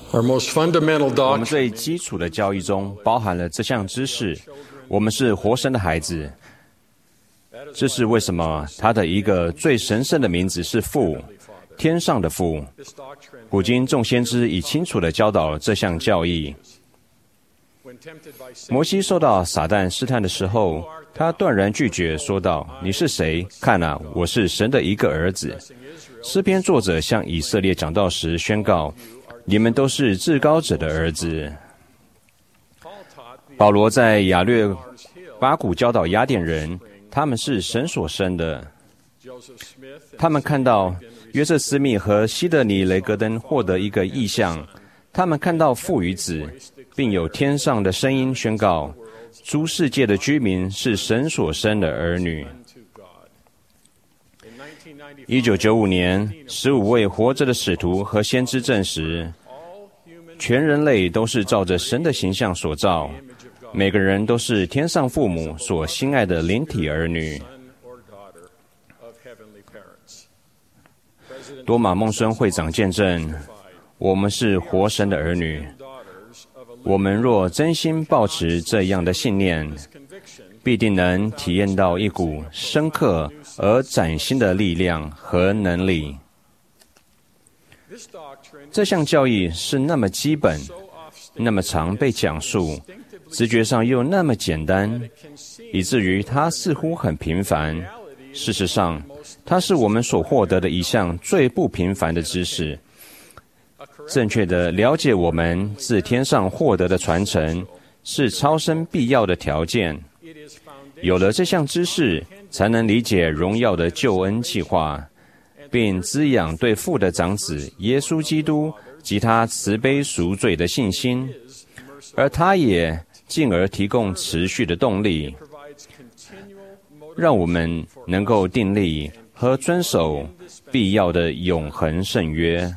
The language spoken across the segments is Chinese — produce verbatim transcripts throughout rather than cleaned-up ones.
Our most fundamental 我们 doctrine 最基础的教义中包含了这项知识：我们是活神的孩子。这是为什么他的一个最神圣的名字是父，天上的父。古今众先知已清楚地教导这项教义。摩西受到撒旦试探的时候，他断然拒绝，说道：“你是谁？看啊，我是神的一个儿子。”诗篇作者向以色列讲道时宣告：“你们都是至高者的儿子。”保罗在亚略巴谷教导雅典人，他们是神所生的。他们看到约瑟斯密和西德尼雷格登获得一个异象，他们看到父与子，并有天上的声音宣告：诸世界的居民是神所生的儿女。一九九五年，十五位活着的使徒和先知证实，全人类都是照着神的形象所造，每个人都是天上父母所心爱的灵体儿女。多马孟孙会长见证，我们是活神的儿女。我们若真心抱持这样的信念，必定能体验到一股深刻而崭新的力量和能力。这项教义是那么基本，那么常被讲述，直觉上又那么简单，以至于它似乎很平凡。事实上，它是我们所获得的一项最不平凡的知识。正确的了解我们自天上获得的传承，是超生必要的条件。有了这项知识，才能理解荣耀的救恩计划，并滋养对父的长子耶稣基督及他慈悲赎罪的信心，而他也进而提供持续的动力，让我们能够订立和遵守必要的永恒圣约。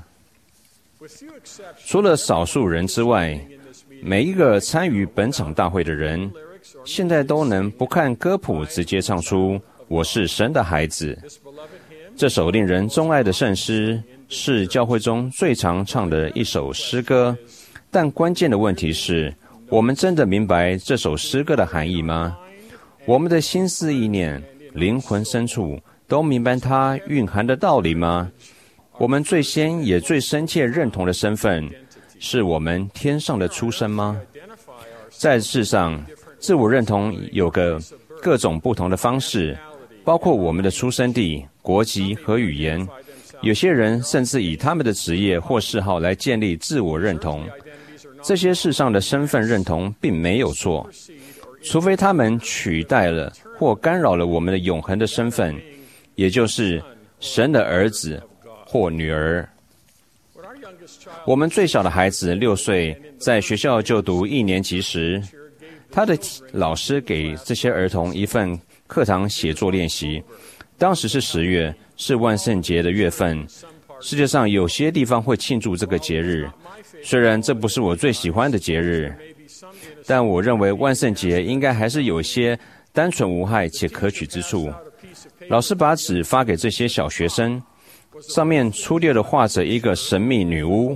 除了少数人之外，每一个参与本场大会的人，现在都能不看歌谱直接唱出“我是神的孩子”。这首令人钟爱的圣诗是教会中最常唱的一首诗歌，但关键的问题是，我们真的明白这首诗歌的含义吗？我们的心思意念、灵魂深处都明白它蕴含的道理吗？我们最先也最深切认同的身份，是我们天上的出生吗？在世上，自我认同有个各种不同的方式，包括我们的出生地、国籍和语言。有些人甚至以他们的职业或嗜好来建立自我认同。这些世上的身份认同并没有错，除非他们取代了或干扰了我们的永恒的身份，也就是神的儿子或女儿。我们最小的孩子六岁，在学校就读一年级时，他的老师给这些儿童一份课堂写作练习。当时是十月，是万圣节的月份。世界上有些地方会庆祝这个节日，虽然这不是我最喜欢的节日，但我认为万圣节应该还是有些单纯无害且可取之处。老师把纸发给这些小学生，上面粗略地画着一个神秘女巫，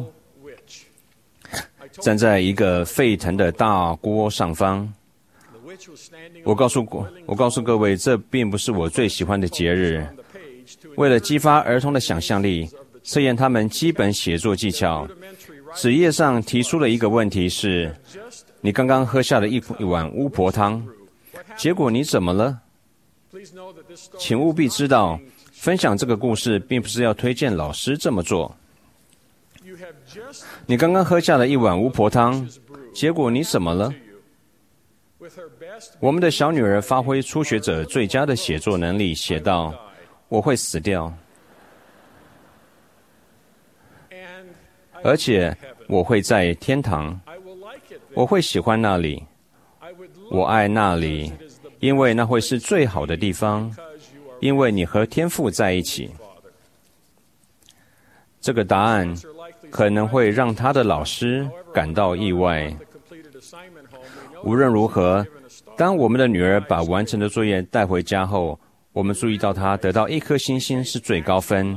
站在一个沸腾的大锅上方。我告诉我告诉各位，这并不是我最喜欢的节日。为了激发儿童的想象力，测验他们基本写作技巧，纸页上提出了一个问题是：你刚刚喝下了一一碗巫婆汤，结果你怎么了？请务必知道，分享这个故事并不是要推荐老师这么做。你刚刚喝下了一碗巫婆汤，结果你怎么了？我们的小女儿发挥初学者最佳的写作能力，写道：我会死掉，而且我会在天堂，我会喜欢那里，我爱那里，因为那会是最好的地方，因为你和天父在一起。这个答案可能会让他的老师感到意外。无论如何，当我们的女儿把完成的作业带回家后，我们注意到她得到一颗星星是最高分，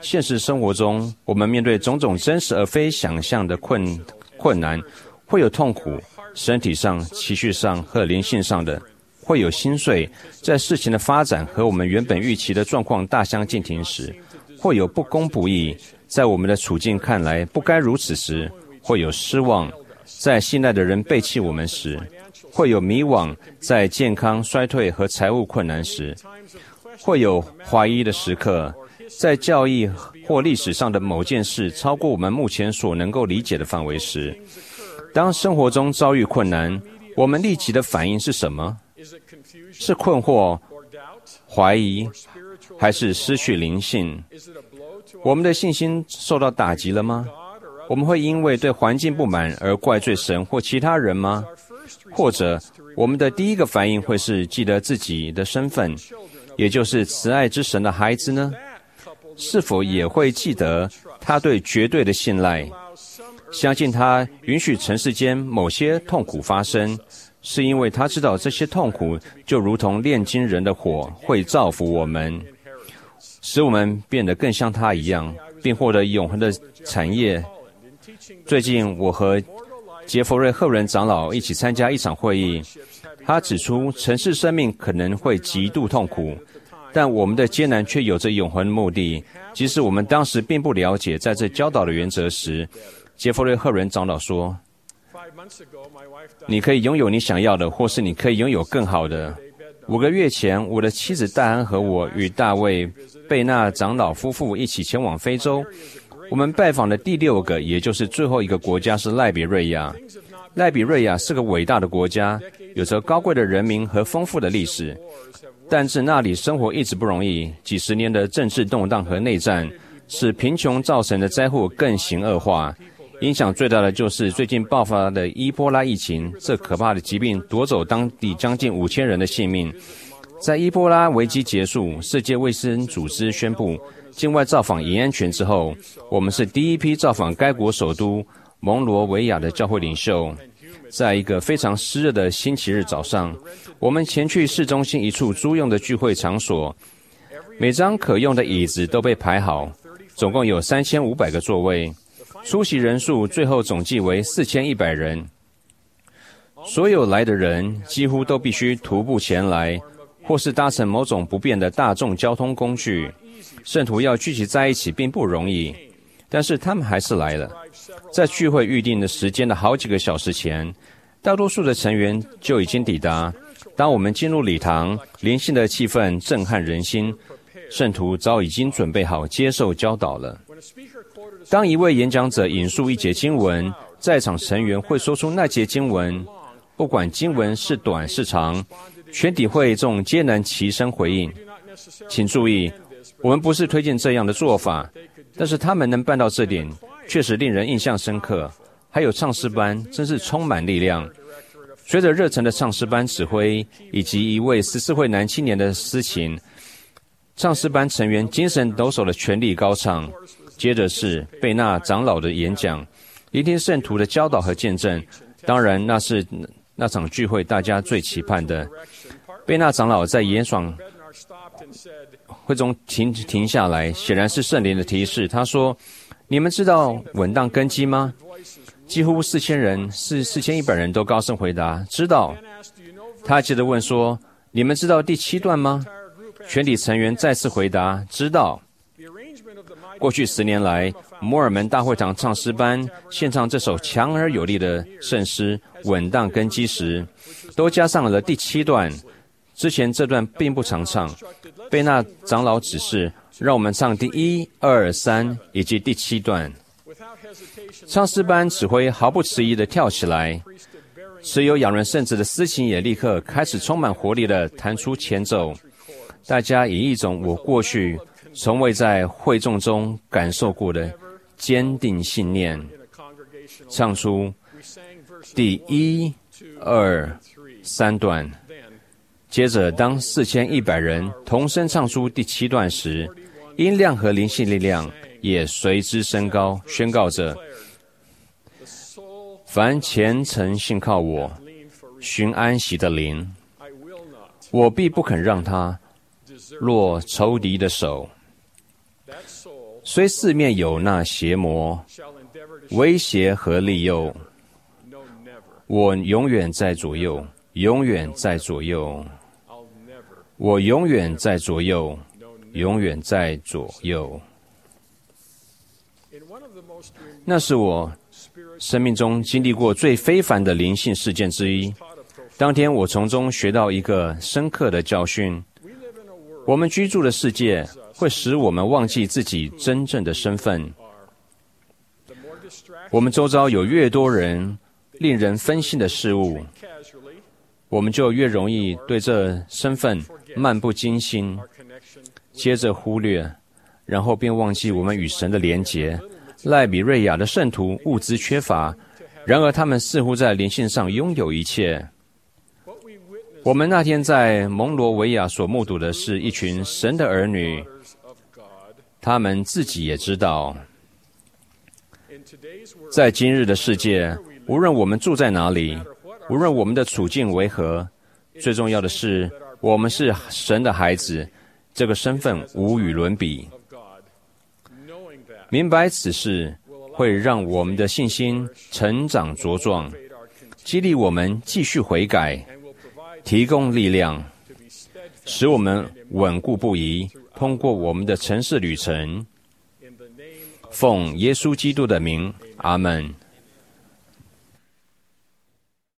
现实生活中，我们面对种种真实而非想象的困困难，会有痛苦，身体上、情绪上和灵性上的，会有心碎，在事情的发展和我们原本预期的状况大相径庭时，会有不公不义，在我们的处境看来不该如此时，会有失望，在信赖的人背弃我们时，会有迷惘，在健康衰退和财务困难时，会有怀疑的时刻，在教义或历史上的某件事超过我们目前所能够理解的范围时。当生活中遭遇困难，我们立即的反应是什么？是困惑、怀疑，还是失去灵性？我们的信心受到打击了吗？我们会因为对环境不满而怪罪神或其他人吗？或者我们的第一个反应会是记得自己的身份，也就是慈爱之神的孩子呢？是否也会记得他对绝对的信赖，相信他允许尘世间某些痛苦发生，是因为他知道这些痛苦就如同炼金人的火会造福我们，使我们变得更像他一样，并获得永恒的产业。最近我和杰弗瑞·赫伦长老一起参加一场会议，他指出尘世生命可能会极度痛苦，但我们的艰难却有着永恒的目的。即使我们当时并不了解在这教导的原则时，杰弗瑞·赫伦长老说，你可以拥有你想要的，或是你可以拥有更好的。五个月前，我的妻子戴安和我与大卫·贝纳长老夫妇一起前往非洲。我们拜访的第六个，也就是最后一个国家是赖比瑞亚。赖比瑞亚是个伟大的国家，有着高贵的人民和丰富的历史，但是那里生活一直不容易。几十年的政治动荡和内战，使贫穷造成的灾祸更形恶化。影响最大的就是最近爆发的伊波拉疫情，这可怕的疾病夺走当地将近五千人的性命。在伊波拉危机结束，世界卫生组织宣布境外造访也安全之后，我们是第一批造访该国首都蒙罗维亚的教会领袖。在一个非常湿热的星期日早上，我们前去市中心一处租用的聚会场所，每张可用的椅子都被排好，总共有三千五百个座位，出席人数最后总计为四千一百人。所有来的人几乎都必须徒步前来，或是搭乘某种不便的大众交通工具。圣徒要聚集在一起并不容易，但是他们还是来了。在聚会预定的时间的好几个小时前，大多数的成员就已经抵达。当我们进入礼堂，灵性的气氛震撼人心，圣徒早已经准备好接受教导了。当一位演讲者引述一节经文，在场成员会说出那节经文，不管经文是短是长，全体会众皆能齐声回应。请注意，我们不是推荐这样的做法，但是他们能办到这点，确实令人印象深刻。还有唱诗班，真是充满力量。随着热忱的唱诗班指挥以及一位十四岁男青年的司琴，唱诗班成员精神抖擞的全力高唱。接着是贝纳长老的演讲，聆听圣徒的教导和见证。当然，那是那场聚会大家最期盼的。贝纳长老在演讲会中停停下来，显然是圣灵的提示。他说：“你们知道稳当根基吗？”几乎四千人，是四千一百人都高声回答：“知道。”他接着问说：“你们知道第七段吗？”全体成员再次回答：“知道。”过去十年来，摩尔门大会堂唱诗班献唱这首强而有力的圣诗《稳当根基》时，都加上了第七段。之前这段并不常唱，贝纳长老指示让我们唱第一、二、三以及第七段。唱诗班指挥毫不迟疑地跳起来，持有养人圣旨的司琴也立刻开始充满活力地弹出前奏。大家以一种我过去从未在会众中感受过的坚定信念，唱出第一、二、三段。接着，当四千一百人同声唱出第七段时，音量和灵性力量也随之升高，宣告着：凡虔诚信靠我、寻安息的灵，我必不肯让他落仇敌的手。 虽四面有那邪魔威胁和利诱，我永远在左右，永远在左右，我永远在左右，永远在左右。那是我生命中经历过最非凡的灵性事件之一。当天我从中学到一个深刻的教训：我们居住的世界会使我们忘记自己真正的身份。我们周遭有越多人令人分心的事物，我们就越容易对这身份漫不经心，接着忽略，然后便忘记我们与神的连结。赖比瑞亚的圣徒物资缺乏，然而他们似乎在灵性上拥有一切。我们那天在蒙罗维亚所目睹的是一群神的儿女，他们自己也知道，在今日的世界，无论我们住在哪里，无论我们的处境为何，最重要的是，我们是神的孩子，这个身份无与伦比。明白此事，会让我们的信心成长茁壮，激励我们继续悔改，提供力量，使我们稳固不移，通过我们的城市旅程。奉耶稣基督的名，阿们。